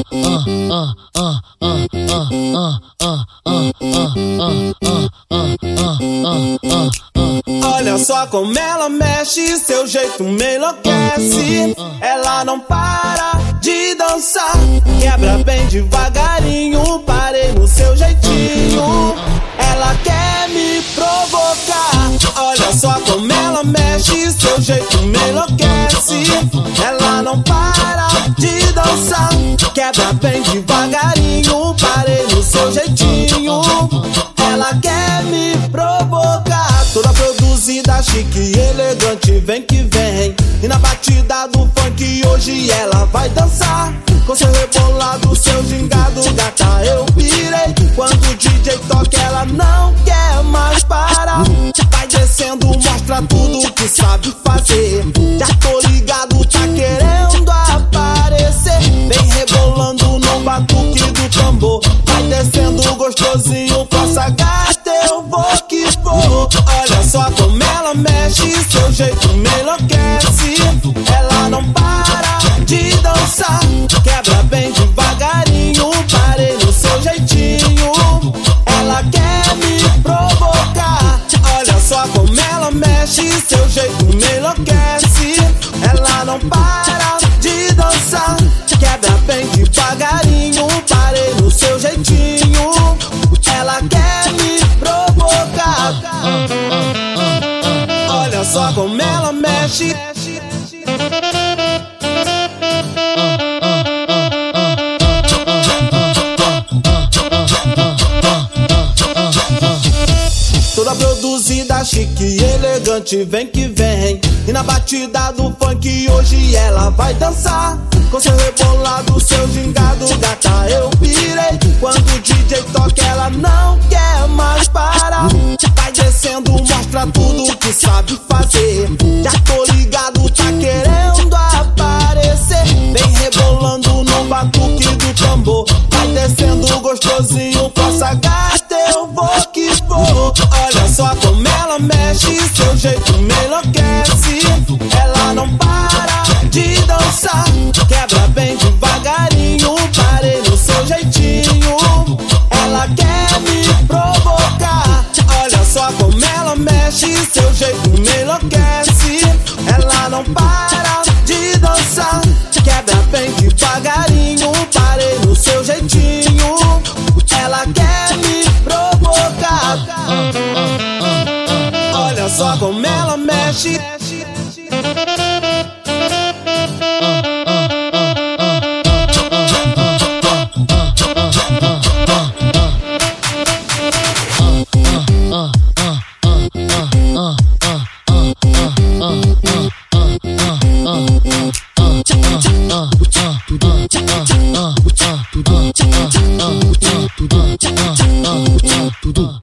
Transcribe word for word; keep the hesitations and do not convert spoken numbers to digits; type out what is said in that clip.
Olha só como ela mexe, seu jeito me enlouquece. Ela não para de dançar, quebra bem devagarinho. Parei no seu jeitinho, ela quer me provocar. Olha só como ela mexe, seu jeito me enlouquece. Ela não para de dançar, quebra bem devagarinho. Parei no seu jeitinho, ela quer me provocar. Toda produzida, chique e elegante, vem que vem. E na batida do funk hoje ela vai dançar. Com seu rebolado, seu gingado, gata, eu pirei. Quando o D J toca ela não quer mais parar. Vai descendo, mostra tudo que sabe fazer. Já tô ligado, tá querendo aparecer. Vem rebolando no batuque do tambor. Vai descendo gostosinho, passa gata, eu vou que vou. Olha só como ela mexe, seu jeito me enlouquece. Ela não para de dançar, quebra bem devagarinho. Parei no seu jeitinho, ela quer me provocar. Olha só como ela mexe, seu jeito me enlouquece. Ela não para de dançar, quebra bem devagarinho. Parei no seu jeitinho, ela quer me provocar. Olha só como ela mexe. Toda produzida, chique e elegante, vem que vem. E na batida do funk hoje ela vai dançar. Com seu rebolado, seu gingado, gata, eu pirei. Quando o D J toca ela não quer mais parar. Vai descendo, mostra tudo que sabe fazer. Já tô ligado, tá querendo aparecer. Vem rebolando no batuque do tambor. Vai descendo gostosinho, passa gata, eu vou que vou. Olha só como ela mexe, seu jeito me enlouquece. Ela não para de dançar, quebra bem devagarinho. Parei no seu jeitinho, ela quer me provocar. Olha só como ela mexe, seu jeito me enlouquece. Ela não para de dançar, quebra bem devagarinho. Parei no seu jeitinho, ela quer me provocar. Olha só como ela mexe. Tudo